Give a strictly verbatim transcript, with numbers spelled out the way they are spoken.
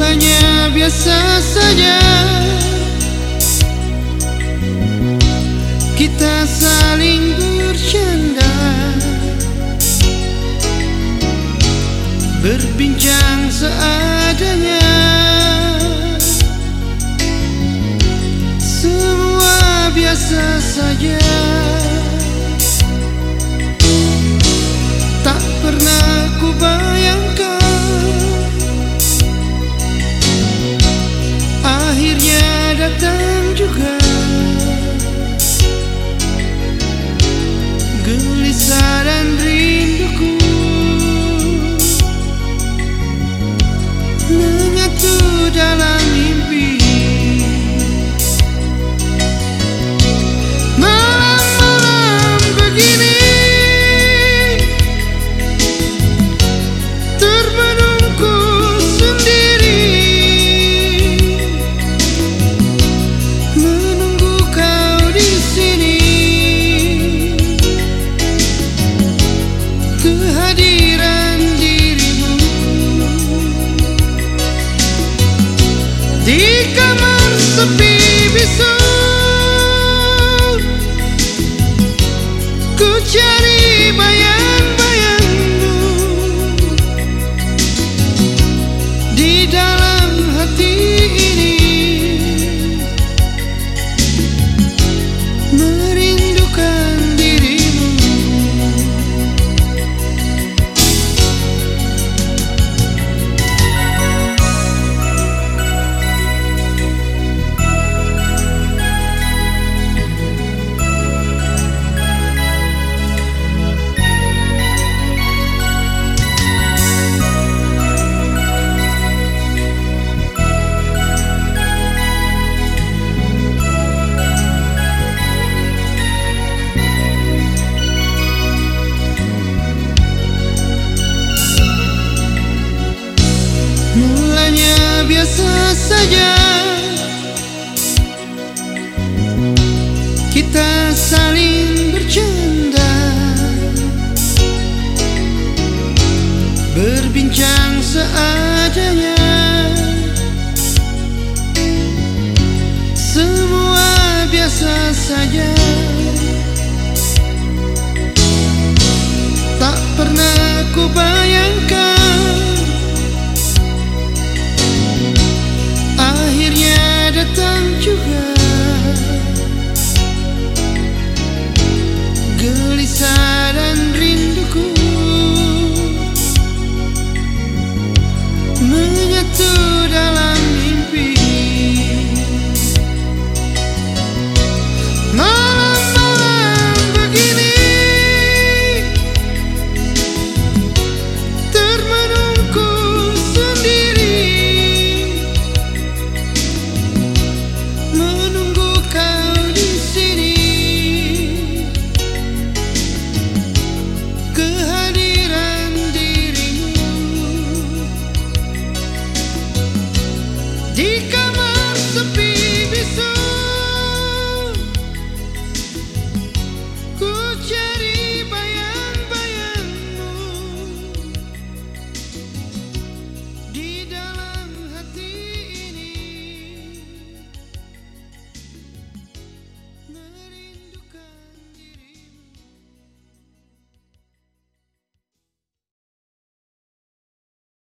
Mulanya biasa saja, kita saling bercanda, berbincang seadanya. Semua biasa saja, tak pernah ku bayangkan akhirnya datang juga gelisah dan rinduku menyatu dalam mimpi. Malam-malam begini termenungku sendiri, menunggu kau di sini. Kehadiran dirimu di kamar sepi bisu, ku cari bayang-bayangmu di dalam hati ini, merindukan dirimu. Mulanya biasa saja, kita saling bercanda, berbincang seadanya. Semua biasa saja, tak pernah ku bayangkan akhirnya datang juga gelisah dan rinduku menyatu dalam